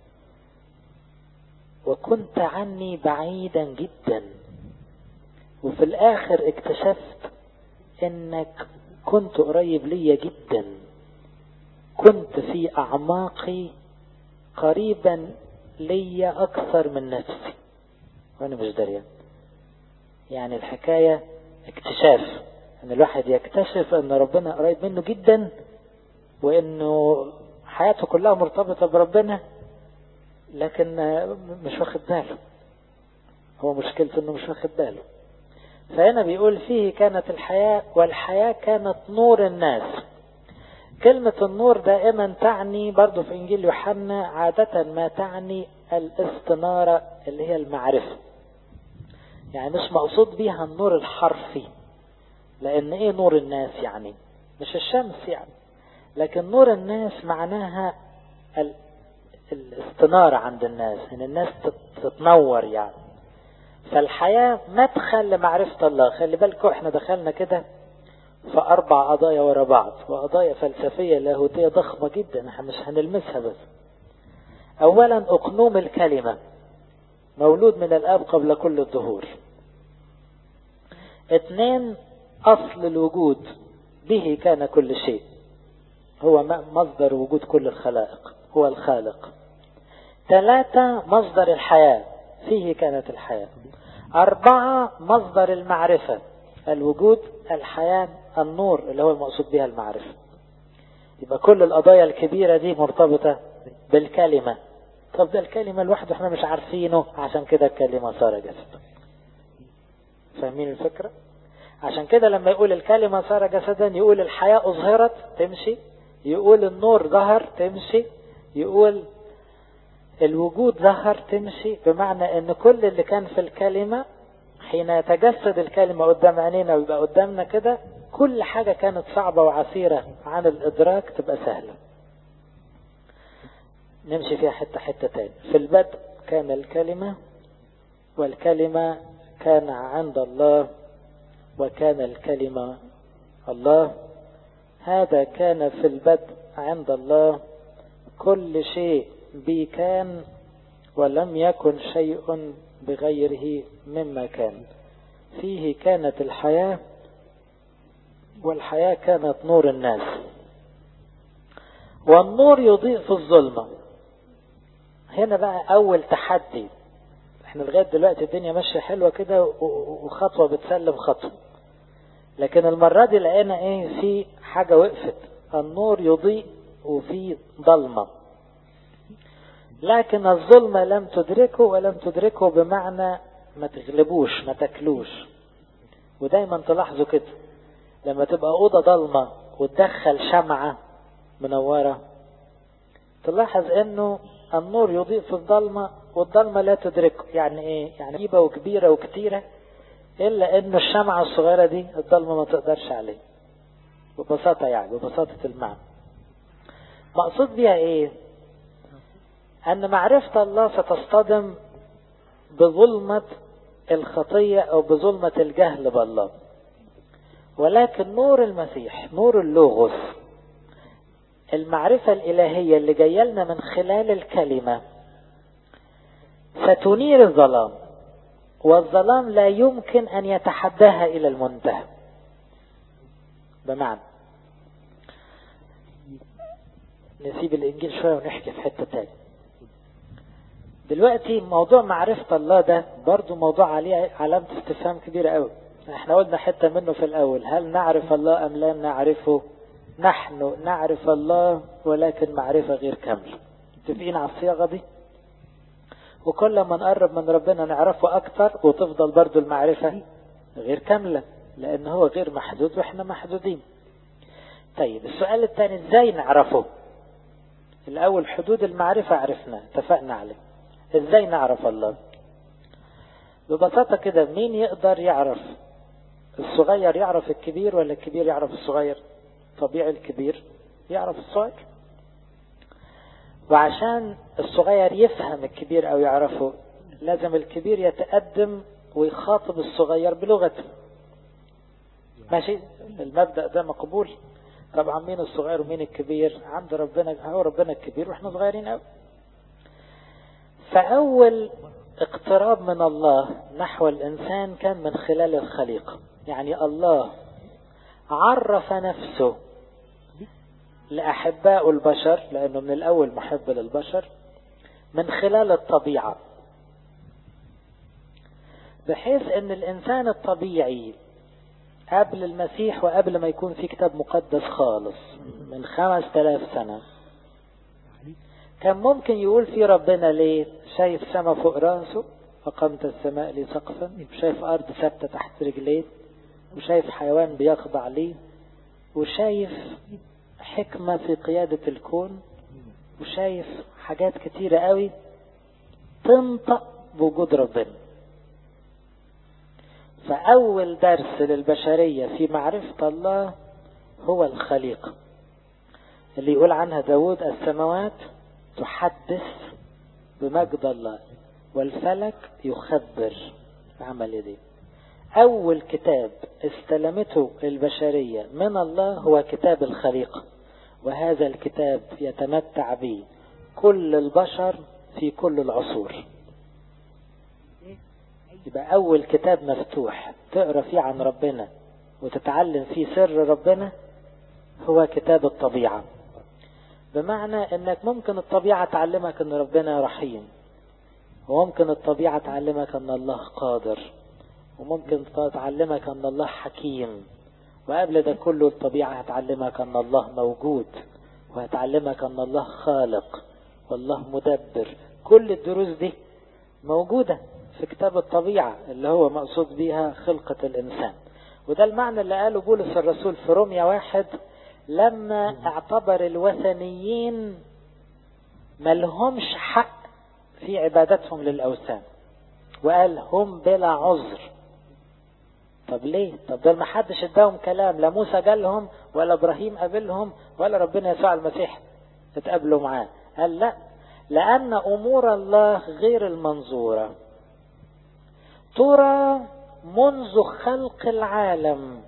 Speaker 1: وكنت عني بعيدا جدا. وفي الآخر اكتشفت انك كنت قريب ليا جدا، كنت في أعماقي قريبا ليا أكثر من نفسي وأنا مش دريان. يعني الحكاية اكتشاف، ان الواحد يكتشف ان ربنا قريب منه جدا، وانه حياته كلها مرتبطة بربنا، لكن مش واخد باله. هو مشكلته انه مش واخد باله. فهنا بيقول فيه كانت الحياة، والحياة كانت نور الناس. كلمة النور دائما تعني برضو في انجيل يوحنا عادة ما تعني الاستنارة اللي هي المعرفة. يعني مش مقصود بيها النور الحرفي، لان ايه نور الناس؟ يعني مش الشمس يعني، لكن نور الناس معناها الاستنارة عند الناس، ان الناس تتنور يعني. فالحياة مدخل لمعرفة الله. خلي بالكم احنا دخلنا كده في 4 قضايا ورا بعض، وقضايا فلسفية لاهوتية ضخمة جدا احنا مش هنلمسها. بس اولا اقنوم الكلمة، مولود من الاب قبل كل الدهور. 2 اصل الوجود، به كان كل شيء، هو مصدر وجود كل الخلائق، هو الخالق. 3 مصدر الحياة، فيه كانت الحياة. 4 مصدر المعرفة، الوجود، الحياة، النور اللي هو المقصود بها المعرفة. يبقى كل القضايا الكبيرة دي مرتبطة بالكلمة. طب ده الكلمة الواحد احنا مش عارفينه، عشان كده الكلمة صار جسد. فاهمين الفكرة؟ عشان كده لما يقول الكلمة صار جسدا، يقول الحياة أظهرت تمشي، يقول النور ظهر تمشي، يقول الوجود ظهر تمشي. بمعنى ان كل اللي كان في الكلمة حين يتجسد الكلمة قدام عينينا ويبقى قدامنا كده، كل حاجة كانت صعبة وعسيرة عن الإدراك تبقى سهلة. نمشي فيها حتة حتة تاني. في البدء كان الكلمة، والكلمة كان عند الله، وكان الكلمة الله. هذا كان في البدء عند الله، كل شيء به كان، ولم يكن شيء بغيره مما كان. فيه كانت الحياة، والحياة كانت نور الناس. والنور يضيء في الظلمة. هنا بقى أول تحدي. احنا لغاية دلوقتي الدنيا ماشية حلوة كده، وخطوة بتسلم خطوة. لكن المرة دي لقينا ايه؟ في حاجة وقفت. النور يضيء وفي ضلمة، لكن الظلمة لم تدركه. ولم تدركه بمعنى ما تغلبوش، ما تاكلوش. ودايما تلاحظوا كده، لما تبقى أوضة ضلمة وتدخل شمعة منورة، تلاحظ انه النور يضيء في الظلمة والظلمة لا تدركه. يعني ايه؟ يعني عجيبة وكبيرة وكتيرة، الا انه الشمعة الصغيرة دي الظلمة ما تقدرش عليه. ببساطة يعني، ببساطة المعنى. مقصود بيها ايه؟ ان معرفة الله ستصطدم بظلمة الخطية او بظلمة الجهل بالله، ولكن نور المسيح، نور اللوغوس، المعرفة الإلهية اللي جاية لنا من خلال الكلمة، ستنير الظلام، والظلام لا يمكن أن يتحداها إلى المنتهى. بمعنى نسيب الإنجيل شوية ونحكي في حتة تاني. دلوقتي موضوع معرفة الله ده برضو موضوع عليه علامة استفهام كبيرة قوي. احنا قلنا حتة منه في الأول، هل نعرف الله أم لا نعرفه؟ نحن نعرف الله ولكن معرفة غير كاملة. متفقين على الصياغة دي؟ وكل ما نقرب من ربنا نعرفه أكتر، وتفضل برضو المعرفة غير كاملة، لأن هو غير محدود وإحنا محدودين. طيب السؤال الثاني، إزاي نعرفه؟ الأول حدود المعرفة عرفنا، اتفقنا عليه. إزاي نعرف الله؟ ببساطة كده، مين يقدر يعرف؟ الصغير يعرف الكبير ولا الكبير يعرف الصغير؟ طبيعي الكبير يعرف الصغير. وعشان الصغير يفهم الكبير او يعرفه، لازم الكبير يتقدم ويخاطب الصغير بلغته. ماشي؟ المبدأ ده مقبول. طبعا مين الصغير ومين الكبير؟ عند ربنا، هو ربنا الكبير واحنا صغيرين قوي. فاول اقتراب من الله نحو الانسان كان من خلال الخليقة. يعني الله عرف نفسه لأحباء البشر، لأنه من الأول محب للبشر، من خلال الطبيعة، بحيث أن الإنسان الطبيعي قبل المسيح وقبل ما يكون في كتاب مقدس خالص من 5000 سنة كان ممكن يقول في ربنا ليه؟ شايف سما فوق راسه فقمت السماء لي سقفا، شايف أرض ثابتة تحت رجليه، وشايف حيوان بيخضع ليه، وشايف حكمة في قيادة الكون، وشايف حاجات كتيرة قوي تنطق بوجود ربنا. فأول درس للبشرية في معرفة الله هو الخليقة، اللي يقول عنها داود السماوات تحدث بمجد الله والفلك يخبر عمل يديه. أول كتاب استلمته البشرية من الله هو كتاب الخليقة، وهذا الكتاب يتمتع به كل البشر في كل العصور. يبقى أول كتاب مفتوح تقرأ فيه عن ربنا وتتعلم فيه سر ربنا هو كتاب الطبيعة. بمعنى أنك ممكن الطبيعة تعلمك أن ربنا رحيم، وممكن الطبيعة تعلمك أن الله قادر، وممكن تعلمك أن الله حكيم، وقبل ده كله الطبيعة هتعلمك أن الله موجود، وهتعلمك أن الله خالق والله مدبر. كل الدروس دي موجودة في كتاب الطبيعة اللي هو مقصود بيها خلقة الإنسان. وده المعنى اللي قاله بولس الرسول في روميا 1 لما اعتبر الوثنيين ملهمش حق في عبادتهم للأوثان، وقال هم بلا عذر. طب ليه؟ طب ده ما حدش اداهم كلام، لا موسى جالهم ولا ابراهيم قابلهم ولا ربنا يسوع المسيح اتقابلوا معاه. قال لا، لأن أمور الله غير المنظورة ترى منذ خلق العالم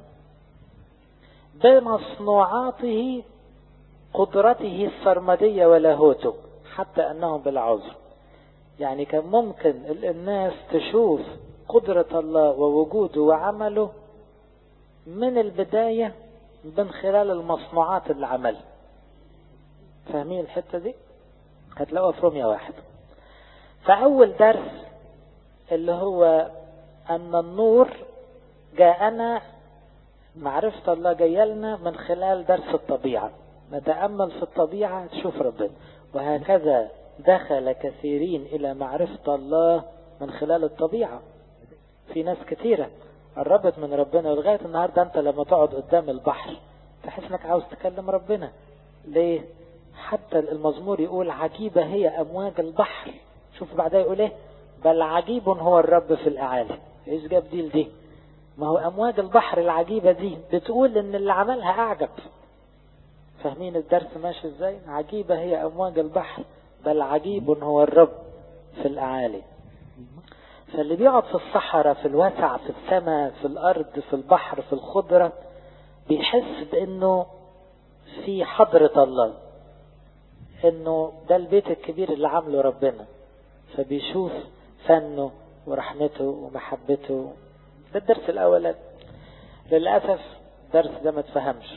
Speaker 1: بمصنوعاته قدرته السرمدية ولاهوته حتى أنهم بلا عذر. يعني كان ممكن الناس تشوف قدرة الله ووجوده وعمله من البداية من خلال المصنوعات اللي عملها. فاهمين الحتة دي؟ هتلاقوها في روميا 1. فأول درس اللي هو أن النور جاءنا، معرفة الله جايلنا من خلال درس الطبيعة، نتأمل في الطبيعة تشوف ربنا. وهكذا دخل كثيرين إلى معرفة الله من خلال الطبيعة. في ناس كثيرة قربت من ربنا، ولغاية النهاردة أنت لما تقعد قدام البحر تحس انك عاوز تكلم ربنا. ليه؟ حتى المزمور يقول عجيبة هي أمواج البحر. شوف بعدها يقول ايه؟ بل عجيب هو الرب في الأعالي. ايش جاب دي لدي؟ ما هو أمواج البحر العجيبة دي بتقول ان اللي عملها أعجب. فاهمين الدرس ماشي ازاي؟ عجيبة هي أمواج البحر بل عجيب هو الرب في الأعالي. فاللي بيقعد في الصحراء، في الوسع، في السماء، في الأرض، في البحر، في الخضرة، بيحس بأنه في حضرة الله، أنه ده البيت الكبير اللي عمله ربنا، فبيشوف فنه ورحمته ومحبته. ده الدرس الأول. للأسف الدرس ده ما تفهمش،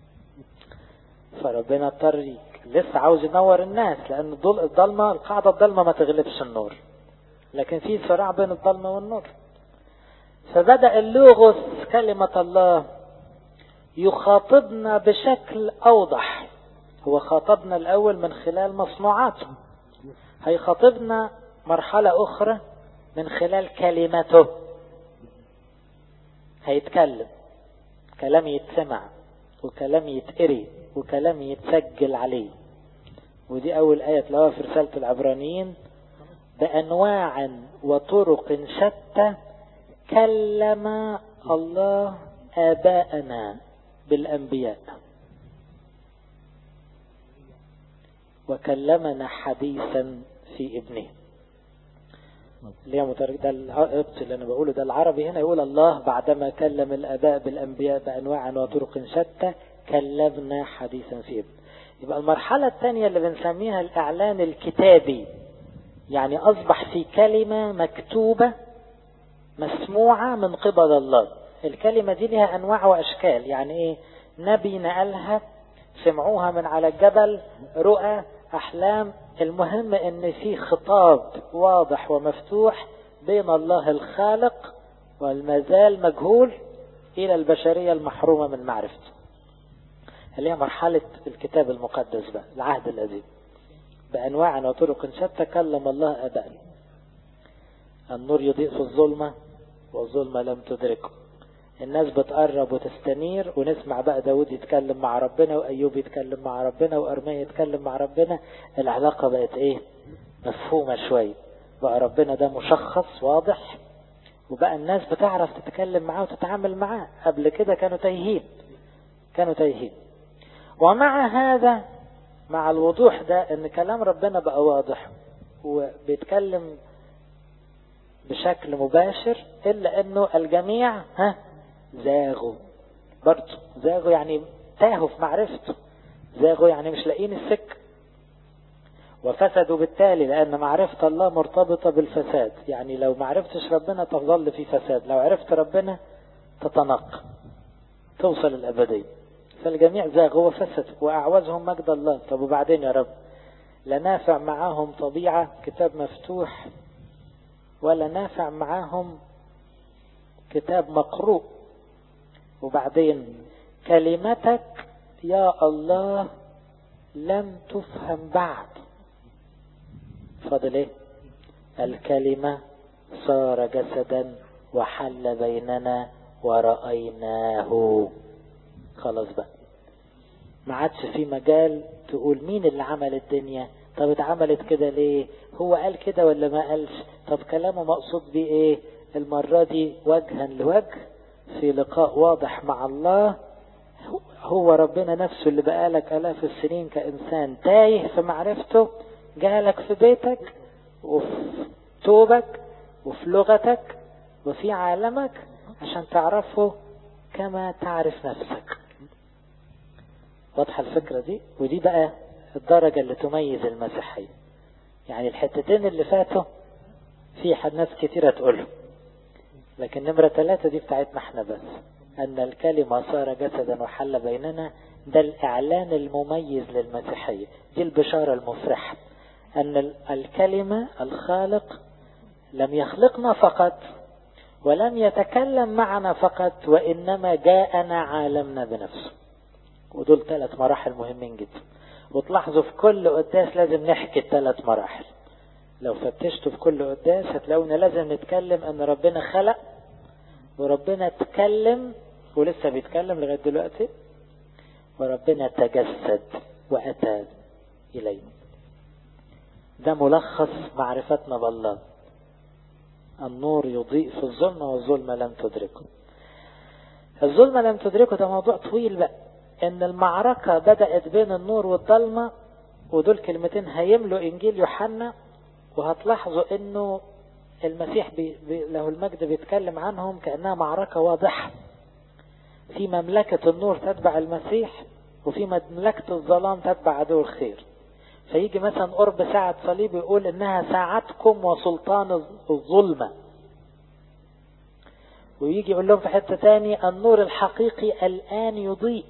Speaker 1: فربنا اضطر لسه عاوز ينور الناس، لأن الضلمة، القاعدة الضلمة ما تغلبش النور، لكن في صراع بين الضلمة والنور. فبدأ اللوغوس كلمة الله يخاطبنا بشكل أوضح. هو خاطبنا الأول من خلال مصنوعاته، هيخاطبنا مرحلة أخرى من خلال كلمته. هيتكلم كلام يتسمع وكلام يتقري وكلام يتسجل عليه. ودي أول آية تلاقوها في رسالة العبرانيين: بأنواع وطرق شتى كلم الله آباءنا بالأنبياء وكلمنا حديثا في ابنه. ليه ده القبط اللي أنا بقوله ده العربي، هنا يقول الله بعدما كلم الآباء بالأنبياء بأنواع وطرق شتى كلمنا حديثا في ابنه. يبقى المرحلة الثانية اللي بنسميها الإعلان الكتابي، يعني أصبح في كلمة مكتوبة مسموعة من قبل الله. الكلمة دي لها أنواع وأشكال. يعني إيه؟ نبي نقلها، سمعوها من على الجبل، رؤى، أحلام. المهم إن في خطاب واضح ومفتوح بين الله الخالق والمازال مجهول إلى البشرية المحرومة من معرفته، اللي هي مرحلة الكتاب المقدس بقى، العهد القديم. بأنواع وطرق شتى كلم الله آباءنا. النور يضيء في الظلمة والظلمة لم تدركه. الناس بتقرب وتستنير، ونسمع بقى داود يتكلم مع ربنا، وأيوب يتكلم مع ربنا، وأرميا يتكلم مع ربنا. العلاقة بقت ايه؟ مفهومة شوية. بقى ربنا ده مشخص واضح، وبقى الناس بتعرف تتكلم معاه وتتعامل معاه. قبل كده كانوا تايهين. ومع هذا، مع الوضوح ده ان كلام ربنا بقى واضح وبيتكلم بشكل مباشر، إلا أنه الجميع زاغوا. برضو زاغوا يعني تاهوا في معرفته، زاغوا يعني مش لاقين السكة، وفسدوا بالتالي، لأن معرفة الله مرتبطة بالفساد. يعني لو معرفتش ربنا تظل في فساد، لو عرفت ربنا تتنقى توصل الأبدية. فالجميع زاغوا وفسدوا وأعوزهم مجد الله. طب وبعدين يا رب؟ لا نافع معاهم طبيعة كتاب مفتوح، ولا نافع معاهم كتاب مقروء. وبعدين كلمتك يا الله لم تفهم بعد. فضل ايه؟ الكلمة صار جسدا وحل بيننا ورأيناه. خلاص بقى، ما عادش في مجال تقول مين اللي عمل الدنيا، طب اتعملت كده ليه، هو قال كده ولا ما قالش، طب كلامه مقصود بيه ايه. المرة دي وجها لوجه في لقاء واضح مع الله. هو ربنا نفسه اللي بقالك آلاف السنين كإنسان تايه في معرفته، جالك في بيتك وفي توبك وفي لغتك وفي عالمك عشان تعرفه كما تعرف نفسك. واضحة الفكرة دي؟ ودي بقى الدرجة اللي تميز المسيحية. يعني الحتتين اللي فاتوا في ناس كتيرة تقوله، لكن نمرة 3 دي بتاعتنا احنا بس. أن الكلمة صار جسدا وحل بيننا، ده الإعلان المميز للمسيحية. دي البشارة المفرحة، أن الكلمة الخالق لم يخلقنا فقط ولم يتكلم معنا فقط، وإنما جاءنا عالمنا بنفسه. ودول 3 مراحل مهمين جدا. وتلاحظوا في كل قداس لازم نحكي ال3 مراحل. لو فتشتوا في كل قداس هتلاقونا لازم نتكلم ان ربنا خلق، وربنا اتكلم ولسه بيتكلم لغاية دلوقتي، وربنا تجسد وأتى إلينا. ده ملخص معرفتنا بالله. النور يضيء في الظلمة والظلمة لم تدركه. الظلمة لم تدركه ده موضوع طويل بقى، ان المعركة بدأت بين النور والظلمة، ودول كلمتين هيملوا انجيل يوحنا، وهتلاحظوا انه المسيح له المجد بيتكلم عنهم كأنها معركة واضحة. في مملكة النور تتبع المسيح، وفي مملكة الظلام تتبع عدو الخير. فيجي مثلا قرب ساعة صليب يقول انها ساعتكم وسلطان الظلمة، ويجي يقول لهم في حتة تاني النور الحقيقي الآن يضيء،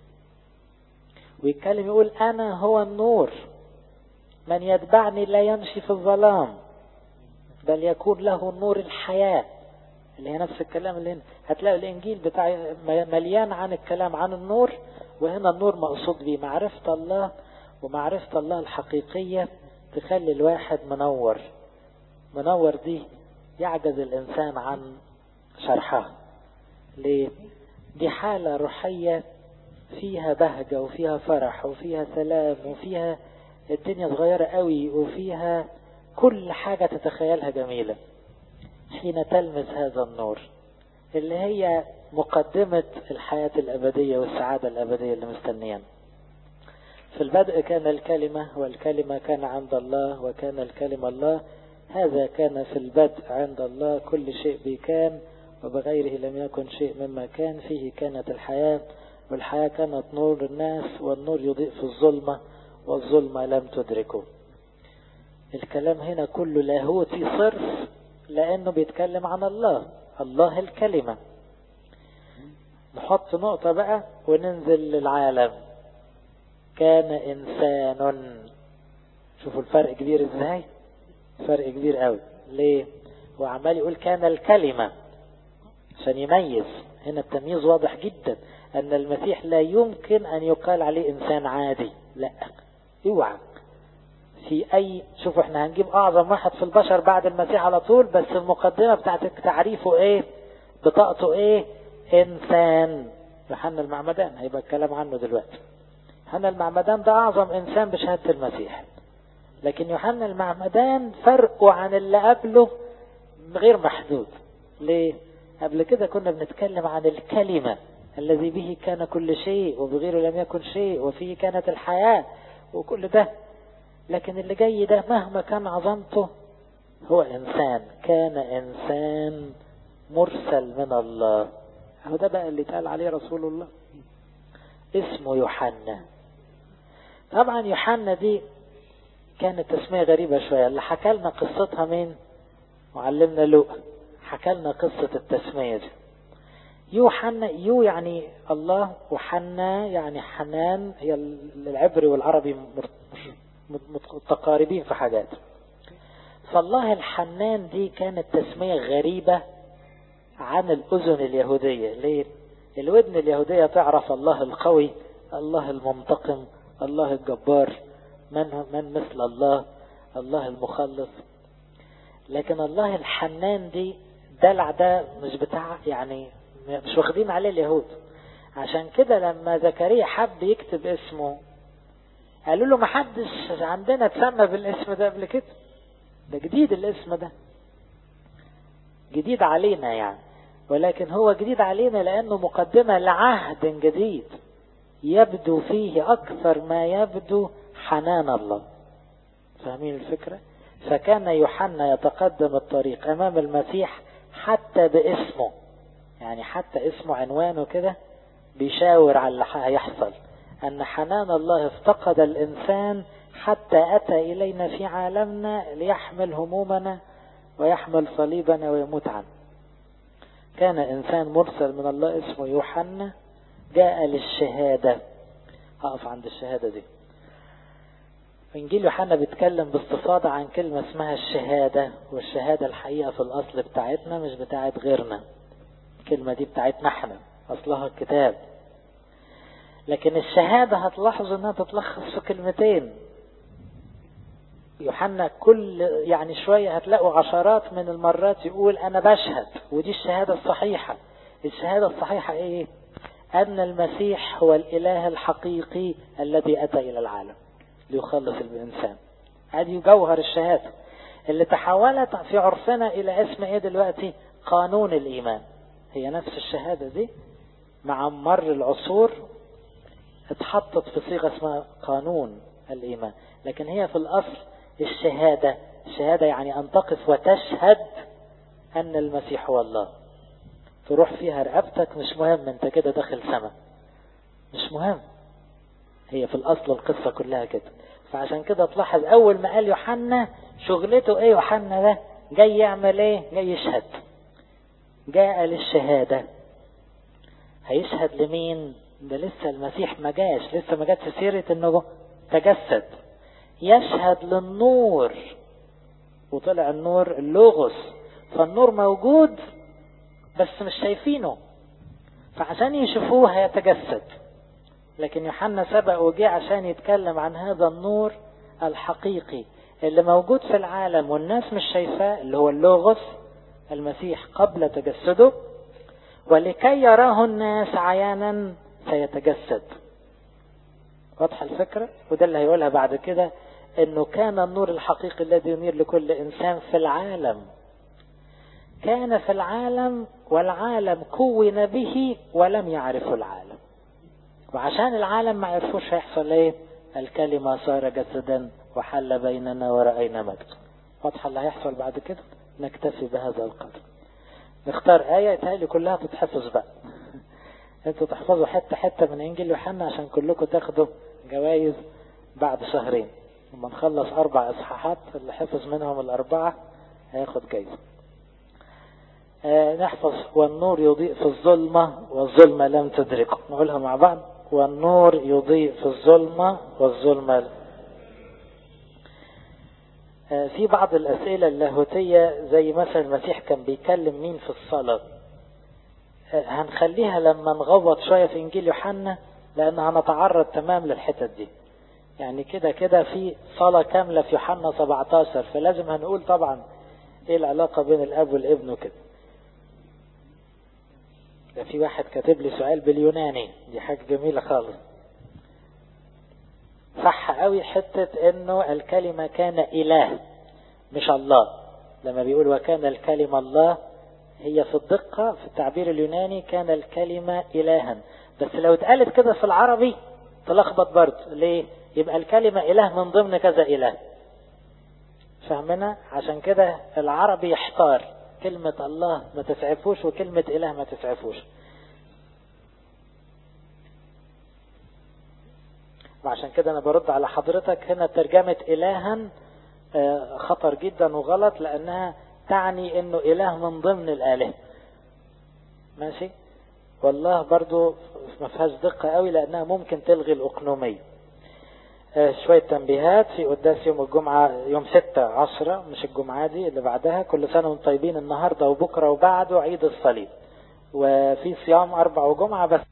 Speaker 1: ويتكلم يقول أنا هو النور، من يتبعني لا يمشي في الظلام بل يكون له نور الحياة، اللي هي نفس الكلام اللي هنا. هتلاقوا الإنجيل بتاع مليان عن الكلام عن النور، وهنا النور مقصود به معرفة الله، ومعرفة الله الحقيقية تخلي الواحد منور. منور دي يعجز الإنسان عن شرحها. ليه؟ دي حالة روحية فيها بهجة وفيها فرح وفيها سلام وفيها الدنيا صغيرة قوي وفيها كل حاجة تتخيلها جميلة حين تلمس هذا النور، اللي هي مقدمة الحياة الأبدية والسعادة الأبدية اللي مستنيانا. في البدء كان الكلمة، والكلمة كان عند الله، وكان الكلمة الله. هذا كان في البدء عند الله، كل شيء به كان، وبغيره لم يكن شيء مما كان، فيه كانت الحياة، والحياة كانت نور الناس، والنور يضيء في الظلمة، والظلمة لم تدركه. الكلام هنا كله لاهوتي صرف، لأنه بيتكلم عن الله، الله الكلمة. نحط نقطة بقى وننزل للعالم. كان إنسان. شوفوا الفرق كبير ازاي، فرق كبير قوي. ليه؟ هو عمال يقول كان الكلمة عشان يميز. هنا التمييز واضح جدا، أن المسيح لا يمكن أن يقال عليه إنسان عادي، لا اوعى في أي. شوفوا احنا هنجيب أعظم واحد في البشر بعد المسيح على طول، بس المقدمة بتاعت تعريفه ايه، بطاقته ايه؟ إنسان. يوحنا المعمدان هيبقى الكلام عنه دلوقتي. يوحنا المعمدان ده أعظم إنسان بشهادة المسيح، لكن يوحنا المعمدان فرقه عن اللي قبله غير محدود. ليه؟ قبل كده كنا بنتكلم عن الكلمة الذي به كان كل شيء، وبغيره لم يكن شيء، وفيه كانت الحياة، وكل ده. لكن اللي جاي ده مهما كان عظمته هو إنسان، كان إنسان مرسل من الله. هو ده بقى اللي قال عليه رسول الله، اسمه يوحنا. طبعا يوحنا دي كانت تسمية غريبة شوية. اللي حكى لنا قصتها مين؟ معلمنا لوقا حكى لنا قصة التسمية دي. يوحنا، يو يعني الله، وحنا يعني حنان. هي العبري والعربي متقاربين في حاجات. فالله الحنان دي كانت تسمية غريبة عن الأذن اليهودية. ليه؟ الودن اليهودية تعرف الله القوي، الله المنتقم، الله الجبار، من مثل الله، الله المخلص. لكن الله الحنان دي دلع ده مش بتاع، يعني مش واخدين عليه اليهود. عشان كده لما زكريا حب يكتب اسمه قالوا له ما حدش عندنا تسمى بالاسم ده قبل كده، ده جديد، الاسم ده جديد علينا يعني. ولكن هو جديد علينا لأنه مقدمة لعهد جديد يبدو فيه أكثر ما يبدو حنان الله. فاهمين الفكرة؟ فكان يوحنا يتقدم الطريق أمام المسيح حتى باسمه، يعني حتى اسمه عنوانه كده بيشاور على اللي هيحصل، أن حنان الله افتقد الإنسان حتى أتى إلينا في عالمنا ليحمل همومنا ويحمل صليبنا ويموت عنه. كان إنسان مرسل من الله اسمه يوحنا، جاء للشهادة. هقف عند الشهادة دي. إنجيل يوحنا بيتكلم باستفاضة عن كلمة اسمها الشهادة، والشهادة الحقيقة في الأصل بتاعتنا مش بتاعت غيرنا. الكلمة دي بتاعتنا احنا، أصلها الكتاب. لكن الشهادة هتلاحظوا انها تتلخص في كلمتين. يوحنا كل يعني شوية هتلاقوا عشرات من المرات يقول أنا بشهد، ودي الشهادة الصحيحة. الشهادة الصحيحة إيه؟ أن المسيح هو الإله الحقيقي الذي أتى إلى العالم. ليخلص الإنسان. هذه جوهر الشهادة اللي تحولت في عرفنا إلى اسم إيه دلوقتي؟ قانون الإيمان. هي نفس الشهادة دي مع مر العصور اتحطت في صيغة اسمها قانون الإيمان، لكن هي في الأصل الشهادة. الشهادة يعني أن تقف وتشهد أن المسيح هو الله. تروح فيها رقبتك، مش مهم انت كده داخل سما، مش مهم. هي في الأصل القصة كلها كده. فعشان كده تلاحظ أول ما قال يوحنا شغلته إيه؟ يوحنا ده جاي يعمل إيه؟ جاي يشهد، جاء للشهادة. هيشهد لمين؟ ده لسه المسيح ما جاش، لسه ما جاتش سيرة إنه تجسد. يشهد للنور، وطلع النور اللوغوس. فالنور موجود بس مش شايفينه، فعشان يشوفوه هيتجسد. لكن يوحنا سبق وجه عشان يتكلم عن هذا النور الحقيقي اللي موجود في العالم والناس مش شايفاه، اللي هو اللوغوس المسيح قبل تجسده، ولكي يراه الناس عيانا سيتجسد. واضحة الفكرة؟ وده اللي هيقولها بعد كده، انه كان النور الحقيقي الذي ينير لكل انسان في العالم. كان في العالم والعالم كون به ولم يعرفوا العالم. وعشان العالم ما يعرفوش هيحصل ايه؟ الكلمة صار جسدا وحل بيننا ورأينا مجد. واضحة اللي هيحصل بعد كده؟ نكتفي بهذا القدر. نختار آية تهيألي كلها تتحفظ بقى. انتوا تحفظوا حتة حتة من انجيل يوحنا عشان كلكم تاخدوا جوائز بعد شهرين. لما نخلص 4 إصحاحات اللي حفظ منهم ال4 هياخد جايزة. نحفظ والنور يضيء في الظلمة والظلمة لم تدركه. نقولها مع بعض. والنور يضيء في الظلمة والظلمة. في بعض الأسئلة اللاهوتية زي مثلا المسيح كان بيكلم مين في الصلاة، هنخليها لما نغوط شوية في إنجيل يوحنا، لأن هنتعرض تمام للحتة دي. يعني كده في صلاة كاملة في يوحنا 17، فلازم هنقول طبعا ايه العلاقة بين الأب والابن وكده. ده في واحد كاتب لي سؤال باليوناني، دي حاجة جميلة خالص. صح قوي حتة انه الكلمة كان إله مش الله. لما بيقول وكان الكلمة الله، هي في الدقة في التعبير اليوناني كان الكلمة إلها، بس لو اتقالت كده في العربي تلخبط برضه. ليه؟ يبقى الكلمة إله من ضمن كذا إله. فهمنا؟ عشان كده العربي يحتار، كلمة الله ما تسعفوش وكلمة إله ما تسعفوش. وعشان كده أنا برد على حضرتك هنا ترجمة إلها خطر جدا وغلط، لأنها تعني إنه إله من ضمن الآلهة. ماشي؟ والله برضو ما فيهاش دقة قوي، لأنها ممكن تلغي الأقنومية. شوية تنبيهات في قداس يوم الجمعة يوم 6/10، مش الجمعة دي اللي بعدها. كل سنة وانتم طيبين. النهاردة وبكرة وبعده عيد الصليب، وفي صيام 4 وجمعة بس.